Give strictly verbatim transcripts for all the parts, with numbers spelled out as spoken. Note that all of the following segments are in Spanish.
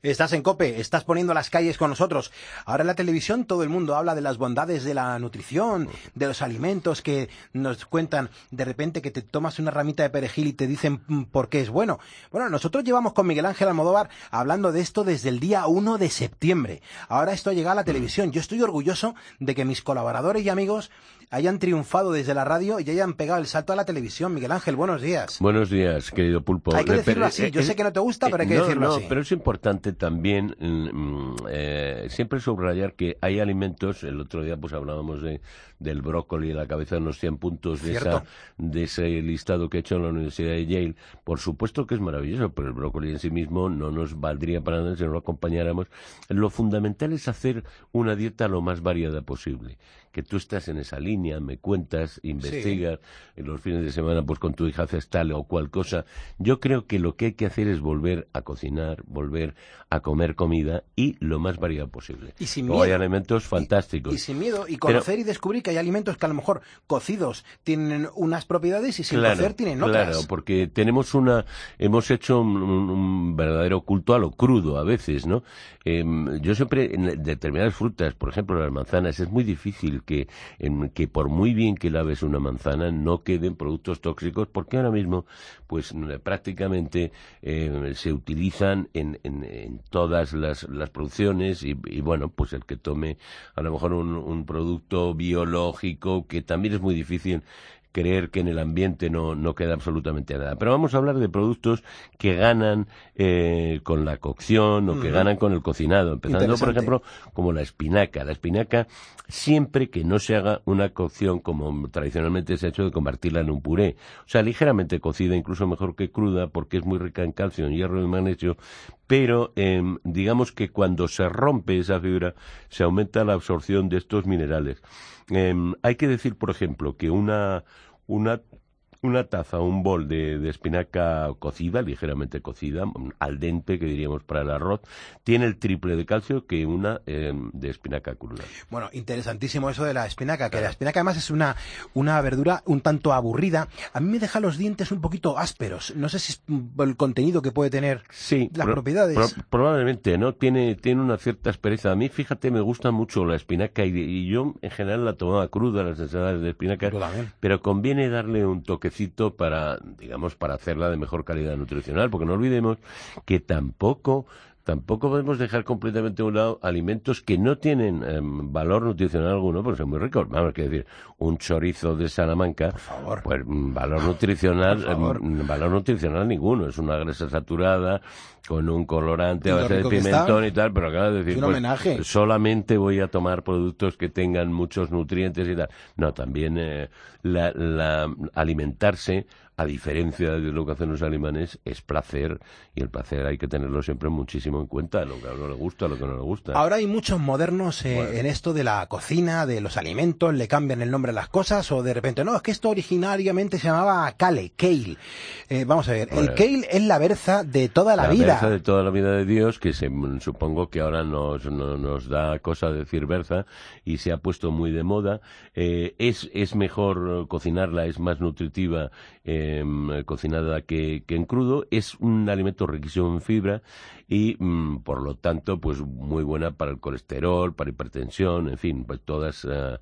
Estás en COPE, estás poniendo las calles con nosotros. Ahora en la televisión todo el mundo habla de las bondades de la nutrición, de los alimentos que nos cuentan de repente que te tomas una ramita de perejil y te dicen por qué es bueno. Bueno, nosotros llevamos con Miguel Ángel Almodóvar hablando de esto desde el día uno de septiembre. Ahora esto ha llegado a la televisión. Yo estoy orgulloso de que mis colaboradores y amigos hayan triunfado desde la radio y hayan pegado el salto a la televisión. Miguel Ángel, buenos días. Buenos días, querido Pulpo. Hay que decirlo así. Yo sé que no te gusta, pero hay que no, decirlo no, así. Pero es importante también eh, siempre subrayar que hay alimentos. El otro día pues hablábamos de del brócoli, la cabeza de los cien puntos de, esa, de ese listado que he hecho en la Universidad de Yale. Por supuesto que es maravilloso, pero el brócoli en sí mismo no nos valdría para nada si no lo acompañáramos. Lo fundamental es hacer una dieta lo más variada posible. Que tú estás en esa línea, me cuentas, investigas, sí. En los fines de semana pues con tu hija haces tal o cual cosa. Yo creo que lo que hay que hacer es volver a cocinar, volver a comer comida y lo más variado posible. Y sin Luego miedo. hay alimentos fantásticos. Y, y sin miedo, y conocer Pero, y descubrir que hay alimentos que a lo mejor cocidos tienen unas propiedades y sin claro, cocer tienen otras. Claro, porque tenemos una, hemos hecho un, un, un verdadero culto a lo crudo a veces, ¿no? Eh, yo siempre, en determinadas frutas, por ejemplo las manzanas, es muy difícil que, en, que por muy bien que laves una manzana no queden productos tóxicos, porque ahora mismo pues prácticamente eh, se utilizan en, en, en todas las, las producciones y, y bueno, pues el que tome a lo mejor un, un producto biológico, que también es muy difícil creer que en el ambiente no, no queda absolutamente nada. Pero vamos a hablar de productos que ganan eh, con la cocción o que uh-huh. ganan con el cocinado. Empezando, por ejemplo, como la espinaca. La espinaca, siempre que no se haga una cocción como tradicionalmente se ha hecho de convertirla en un puré. O sea, ligeramente cocida, incluso mejor que cruda, porque es muy rica en calcio, en hierro y magnesio. Pero eh, digamos que cuando se rompe esa fibra, se aumenta la absorción de estos minerales. Eh, hay que decir, por ejemplo, que una una una taza, un bol de, de espinaca cocida, ligeramente cocida, al dente, que diríamos para el arroz, tiene el triple de calcio que una eh, de espinaca cruda. Bueno, interesantísimo eso de la espinaca, que claro. La espinaca además es una, una verdura un tanto aburrida. A mí me deja los dientes un poquito ásperos. No sé si es el contenido que puede tener, sí, las pro, propiedades. Pro, probablemente, ¿no? Tiene, tiene una cierta aspereza. A mí, fíjate, me gusta mucho la espinaca y, y yo en general la tomaba cruda, las ensaladas de espinaca, pero conviene darle un toquecito para, digamos, para hacerla de mejor calidad nutricional, porque no olvidemos que tampoco Tampoco podemos dejar completamente a un lado alimentos que no tienen eh, valor nutricional alguno, porque son muy ricos. Vamos, que decir, un chorizo de Salamanca, por favor. Pues valor nutricional, eh, valor nutricional ninguno. Es una grasa saturada con un colorante a base de pimentón y tal, pero acaba de decir, es un pues, homenaje. Solamente voy a tomar productos que tengan muchos nutrientes y tal. No, también eh, la, la alimentarse, a diferencia de lo que hacen los alemanes, es placer, y el placer hay que tenerlo siempre muchísimo en cuenta, lo que a uno le gusta, lo que no le gusta. Ahora hay muchos modernos eh, bueno. en esto de la cocina, de los alimentos, le cambian el nombre a las cosas, o de repente, no, es que esto originariamente se llamaba kale, kale. Eh, vamos a ver, bueno, el kale es la berza de toda la, la vida. La berza de toda la vida de Dios, que se, supongo que ahora nos, no, nos da cosa decir berza, y se ha puesto muy de moda. Eh, es, es mejor cocinarla, es más nutritiva eh, cocinada que, que en crudo. Es un alimento riquísimo en fibra y mm, por lo tanto pues muy buena para el colesterol, para hipertensión, en fin, pues todas uh,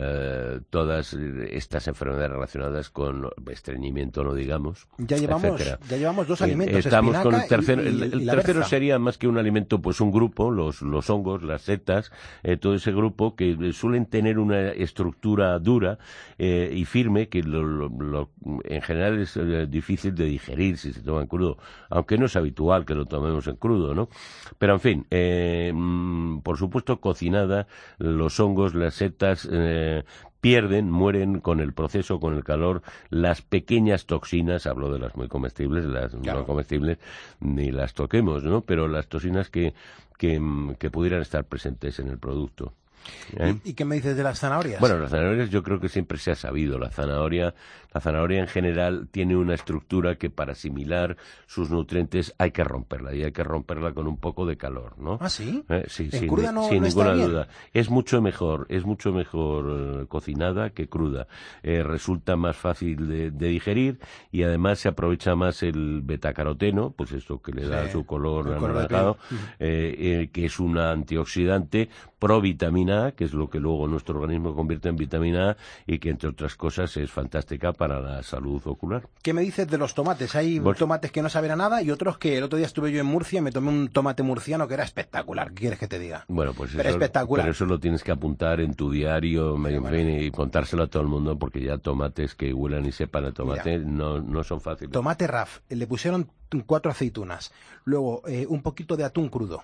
uh, todas estas enfermedades relacionadas con estreñimiento, no digamos, ya llevamos etcétera. Ya llevamos dos alimentos, estamos con el tercero. y, y, el, el y la tercero berza. Sería más que un alimento, pues un grupo, los los hongos, las setas, eh, todo ese grupo que suelen tener una estructura dura eh, y firme, que lo, lo, lo, en general es eh, difícil de digerir si se toma en crudo, aunque no es habitual que lo tomemos en crudo, ¿no? Pero en fin, eh, por supuesto cocinada, los hongos, las setas eh, pierden, mueren con el proceso, con el calor, las pequeñas toxinas, hablo de las muy comestibles, las claro. no comestibles ni las toquemos, ¿no? Pero las toxinas que, que, que pudieran estar presentes en el producto. ¿Eh? ¿Y, ¿Y qué me dices de las zanahorias? Bueno, las zanahorias yo creo que siempre se ha sabido. La zanahoria, la zanahoria en general tiene una estructura que para asimilar sus nutrientes hay que romperla, y hay que romperla con un poco de calor, ¿no? ¿Ah, sí? Eh, sí, ¿En sin, cruda no, sin no está ninguna bien? duda. Es mucho mejor, es mucho mejor eh, cocinada que cruda. Eh, resulta más fácil de, de digerir, y además se aprovecha más el betacaroteno, pues esto que le Sí, da su color el color de anaranjado, piel. eh, eh, que es un antioxidante provitamina A, que es lo que luego nuestro organismo convierte en vitamina A, y que entre otras cosas es fantástica para la salud ocular. ¿Qué me dices de los tomates? Hay Bueno. tomates que no saben a nada y otros que el otro día estuve yo en Murcia y me tomé un tomate murciano que era espectacular. ¿Qué quieres que te diga? Bueno, pues Pero eso, espectacular. pero eso lo tienes que apuntar en tu diario, en fin, bueno. y contárselo a todo el mundo, porque ya tomates que huelan y sepan a tomate no, no son fáciles. Tomate raf, le pusieron cuatro aceitunas, luego eh, un poquito de atún crudo.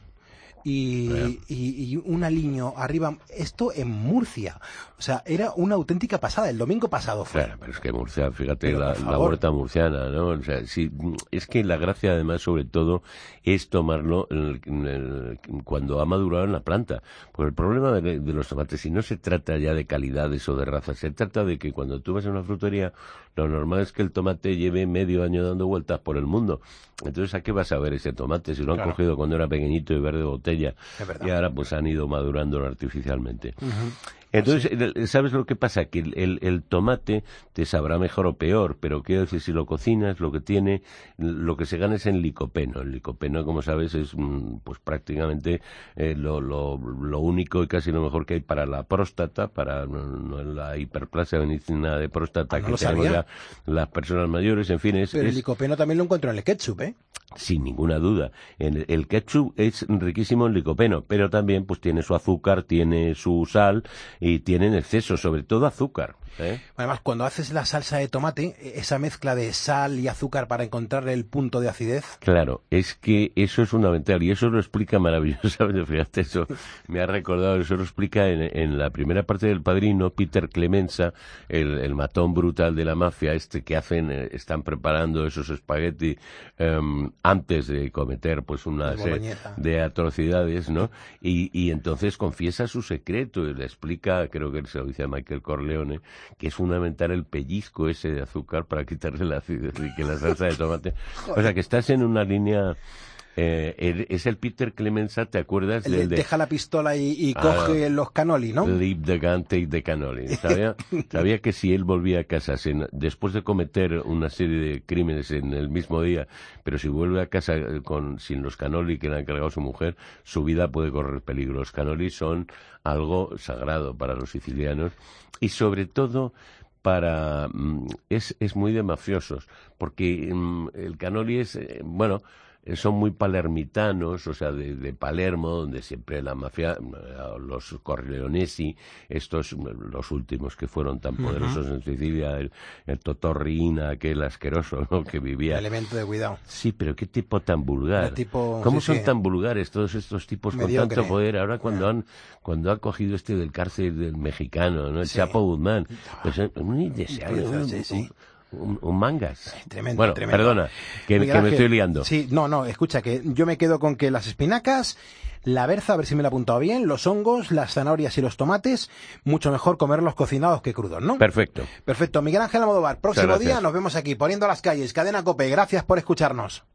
Y, Bien. y, y un aliño arriba, esto en Murcia, o sea, era una auténtica pasada, el domingo pasado fue. Claro, pero es que Murcia, fíjate, Pero, la, por la favor. huerta murciana, ¿no? O sea, sí, es que la gracia además, sobre todo, es tomarlo en el- en el- cuando ha madurado en la planta. Porque el problema de, de los tomates, si no se trata ya de calidades o de razas, se trata de que cuando tú vas a una frutería, lo normal es que el tomate lleve medio año dando vueltas por el mundo. Entonces, ¿a qué vas a ver ese tomate? Si lo han Claro. cogido cuando era pequeñito y verde de botella, Es verdad. y ahora pues han ido madurando artificialmente. Ujú. Entonces, el- ¿sabes lo que pasa? Que el, el- el tomate te sabrá mejor o peor, pero quiero decir, si lo cocinas, lo que tiene, lo que se gana es en licopeno. El licopeno, como sabes, es mm, pues prácticamente eh, lo, lo, lo único y casi lo mejor que hay para la próstata, para no, no la hiperplasia benigna de próstata Ah, no que lo tenemos sabía. ya las personas mayores, en fin, es... Pero el es- licopeno también lo encuentro en el ketchup, ¿eh? sin ninguna duda. El, el ketchup es riquísimo en licopeno, pero también pues tiene su azúcar, tiene su sal y tiene en exceso, sobre todo azúcar. ¿eh? Además, cuando haces la salsa de tomate, esa mezcla de sal y azúcar para encontrarle el punto de acidez, Claro, es que eso es fundamental y eso lo explica maravillosamente. Fíjate, eso me ha recordado, eso lo explica en, en la primera parte del Padrino, Peter Clemenza, el, el matón brutal de la mafia, este que hacen, eh, están preparando esos espagueti em, antes de cometer pues una De serie boloñesa. de atrocidades, ¿no? Y, y entonces confiesa su secreto y le explica, creo que se lo dice a Michael Corleone, que es fundamental el pellizco ese de azúcar para quitarle la acidez y que la salsa de tomate. O sea, que estás en una línea... Eh, el- es el Peter Clemenza, ¿te acuerdas? él Del de deja la pistola y, y Ah, coge los canoli, ¿no? Leave the gun, take the cannoli. ¿Sabía, sabía que si él volvía a casa sin- después de cometer una serie de crímenes en el mismo día, pero si vuelve a casa eh, con sin los cannoli que le ha encargado su mujer, su vida puede correr peligro. Los cannoli son algo sagrado para los sicilianos y sobre todo para mm, es es muy de mafiosos, porque mm, el cannoli es eh, bueno, eh, son muy palermitanos, o sea, de, de Palermo, donde siempre la mafia, eh, los Corleonesi, estos, los últimos que fueron tan poderosos en Sicilia, el, el Totorrina, aquel asqueroso, ¿no?, que vivía. Elemento de cuidado. Sí, pero qué tipo tan vulgar. El tipo- ¿Cómo sí, son sí. tan vulgares todos estos tipos con Mediocre. tanto poder? Ahora cuando han cuando ha cogido este del cárcel del mexicano, ¿no? El Sí. Chapo Guzmán, pues es un indeseable, Pues, un, sí, sí. un- un mangas. Tremendo, Bueno, tremendo. perdona, que, Miguel que me Ángel, estoy liando. Sí, no, no, escucha, que yo me quedo con que las espinacas, la berza, a ver si me lo he apuntado bien, los hongos, las zanahorias y los tomates, mucho mejor comerlos cocinados que crudos, ¿no? Perfecto. Perfecto. Miguel Ángel Almodóvar, próximo gracias. día nos vemos aquí, poniendo las calles, Cadena COPE. Gracias por escucharnos.